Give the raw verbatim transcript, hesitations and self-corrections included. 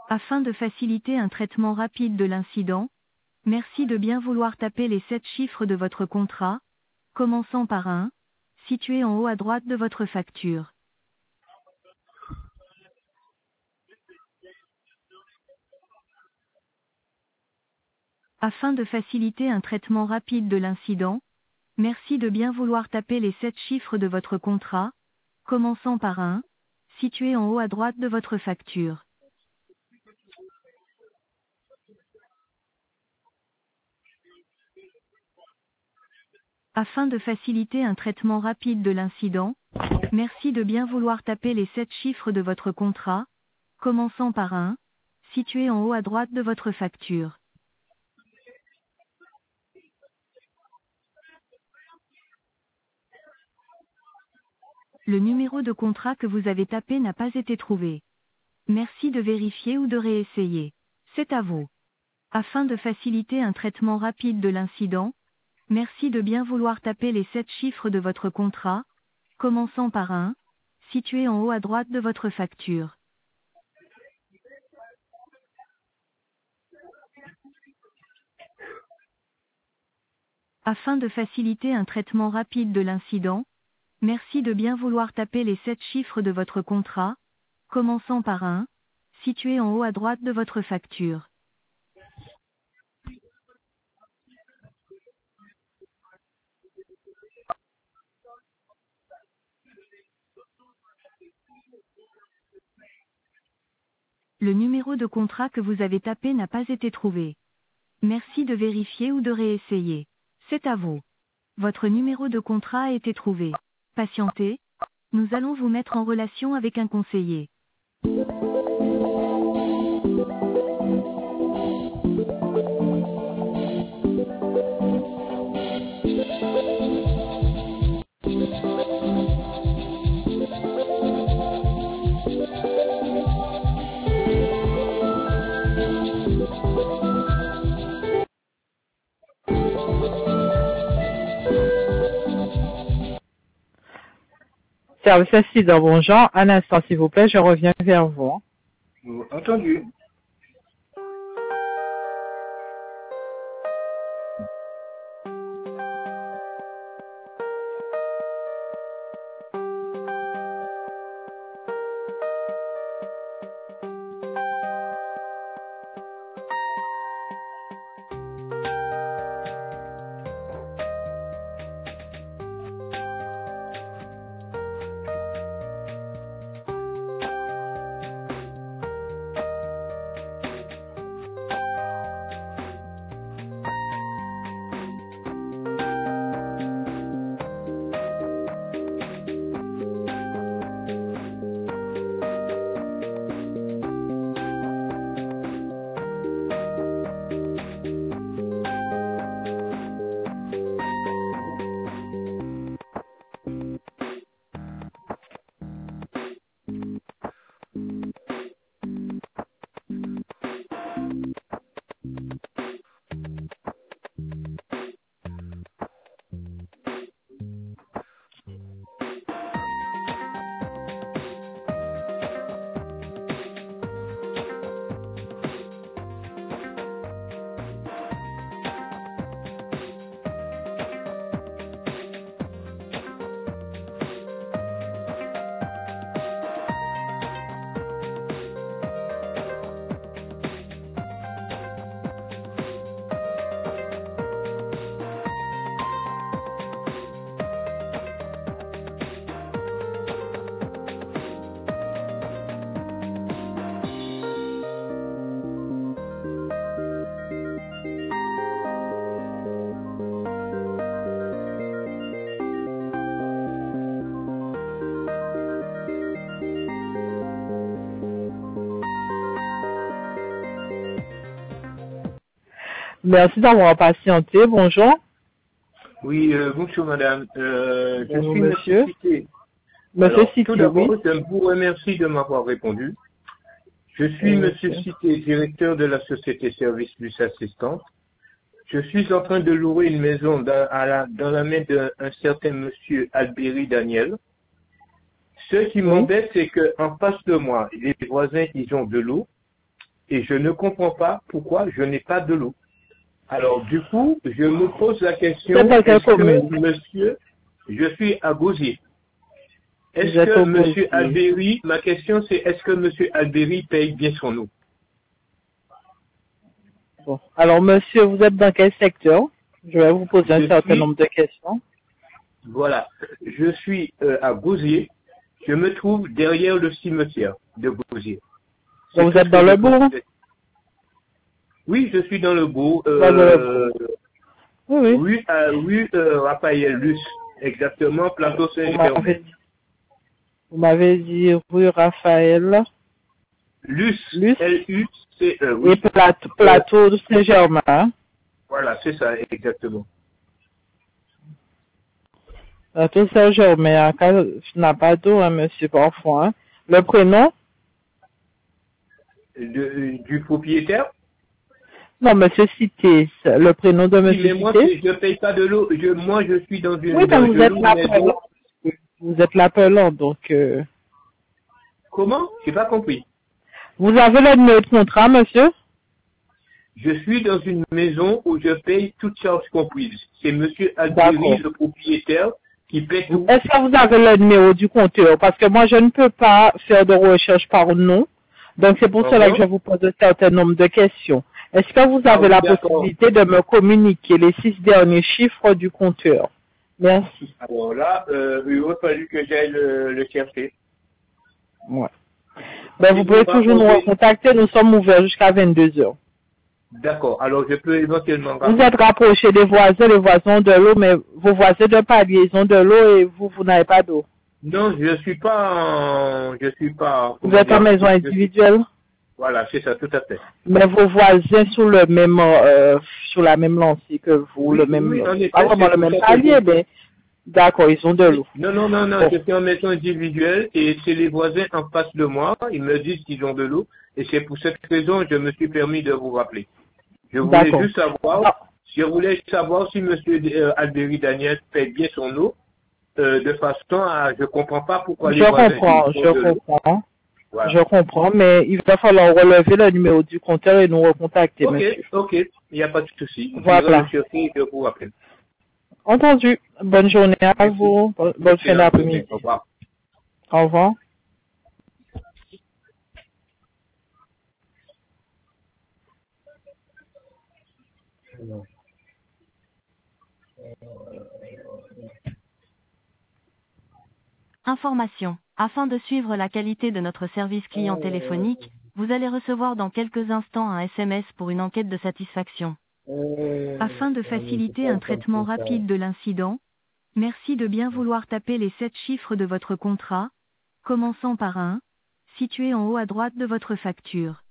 Afin de faciliter un traitement rapide de l'incident, merci de bien vouloir taper les sept chiffres de votre contrat, commençant par un, situé en haut à droite de votre facture. Afin de faciliter un traitement rapide de l'incident, merci de bien vouloir taper les sept chiffres de votre contrat, commençant par un, situé en haut à droite de votre facture. Afin de faciliter un traitement rapide de l'incident, merci de bien vouloir taper les sept chiffres de votre contrat, commençant par un, situé en haut à droite de votre facture. Le numéro de contrat que vous avez tapé n'a pas été trouvé. Merci de vérifier ou de réessayer. C'est à vous. Afin de faciliter un traitement rapide de l'incident, merci de bien vouloir taper les sept chiffres de votre contrat, commençant par un, situé en haut à droite de votre facture. Afin de faciliter un traitement rapide de l'incident, merci de bien vouloir taper les sept chiffres de votre contrat, commençant par un, situé en haut à droite de votre facture. Le numéro de contrat que vous avez tapé n'a pas été trouvé. Merci de vérifier ou de réessayer. C'est à vous. Votre numéro de contrat a été trouvé. Patientez. Nous allons vous mettre en relation avec un conseiller. Service accident, bonjour. Un instant, s'il vous plaît, je reviens vers vous. Entendu. Merci d'avoir patienté. Bonjour. Oui, euh, bonjour madame. Euh, je Bonjour, suis monsieur. monsieur Cité. Monsieur Alors, Cité, tout d'abord, oui. je vous remercie de m'avoir répondu. Je suis Oui, monsieur monsieur. Cité, directeur de la société Service Plus Assistante. Je suis en train de louer une maison dans, à la, dans la main d'un certain monsieur Alberi Daniel. Ce qui Oui. m'embête, c'est qu'en face de moi, les voisins, ils ont de l'eau. et je ne comprends pas pourquoi je n'ai pas de l'eau. Alors, du coup, je me pose la question, C'est dans quelle est-ce que commune? monsieur, je suis à Gosier. Est-ce Vous êtes que au monsieur Gosier. Albéry, ma question c'est, est-ce que monsieur Albéry paye bien son eau? Bon. Alors, monsieur, vous êtes dans quel secteur? Je vais vous poser un Je certain suis, nombre de questions. voilà, je suis euh, à Gosier. Je me trouve derrière le cimetière de Gosier. C'est Donc, vous tout êtes ce dans que je le peux bourg? dire. Oui, je suis dans le beau, Dans le euh, bourg. Oui, oui. rue, euh, rue euh, Raphaël Luce, exactement, plateau Vous Saint-Germain. m'avez dit, vous m'avez dit rue Raphaël Luce, Luce L U C E, et oui. plateau, Euh, plateau de Saint-Germain. voilà, c'est ça, exactement. Plateau Saint-Germain, je n'a pas d'eau, hein, monsieur, parfois. Hein. Le prénom? De- du propriétaire. Non, monsieur Cité. Le prénom de Oui, monsieur mais moi, Cité? c'est- je ne paye pas de l'eau. Je, moi, je suis dans Oui, une, ben dans, vous je êtes loue une maison. l'appelant. Vous êtes l'appelant, donc... Euh... Comment? J'ai pas compris. Vous avez le numéro de contrat, monsieur? Je suis dans une maison où je paye toutes charges comprises. C'est monsieur Albéry, D'accord. le propriétaire, qui paie tout. Est-ce que vous avez le numéro du compteur? Parce que moi, je ne peux pas faire de recherche par nom. Donc, c'est pour cela que Uh-huh. je vous pose un certain nombre de questions. Est-ce que vous Ah avez oui, la d'accord. possibilité de me communiquer les six derniers chiffres du compteur? Merci. Alors là, euh, il aurait fallu que j'aille le, le chercher. Ouais. Ben, Si vous vous pouvez toujours nous racontez, recontacter. Nous sommes ouverts jusqu'à vingt-deux heures. d'accord. Alors je peux éventuellement Vous rappeler. êtes rapproché des voisins, les voisins de l'eau, mais vos voisins de pas liaison de l'eau et vous, vous n'avez pas d'eau. Non, je suis pas en, je suis pas, Vous comment êtes en dire, maison je suis, individuelle, voilà, c'est ça, tout à fait. mais vos voisins sur le même, euh, sur la même lancée que vous, Oui, le même, oui, en pas effet, vraiment c'est le pour même ça que palier, je, mais d'accord, ils ont de oui. l'eau. Non, non, non, non, Bon, je suis en maison individuelle et c'est les voisins en face de moi, ils me disent qu'ils ont de l'eau et c'est pour cette raison que je me suis permis de vous rappeler. Je voulais d'accord. juste savoir, Non, je voulais savoir si monsieur euh, Albéry Daniel paye bien son eau, euh, de façon à, je comprends pas pourquoi les je voisins comprends, ils ont je de l'eau. comprends, Voilà. je comprends, mais il va falloir relever le numéro du compteur et nous recontacter, Ok, monsieur. ok, il n'y a pas de souci. J'irai le Voilà. chercher et je vous rappelle. Entendu. Bonne journée à Merci. vous. Bonne bonne fin Excellente journée. d'après-midi. Au revoir. Au revoir. Information. Afin de suivre la qualité de notre service client téléphonique, vous allez recevoir dans quelques instants un S M S pour une enquête de satisfaction. Afin de faciliter un traitement rapide de l'incident, merci de bien vouloir taper les sept chiffres de votre contrat, commençant par un, situé en haut à droite de votre facture.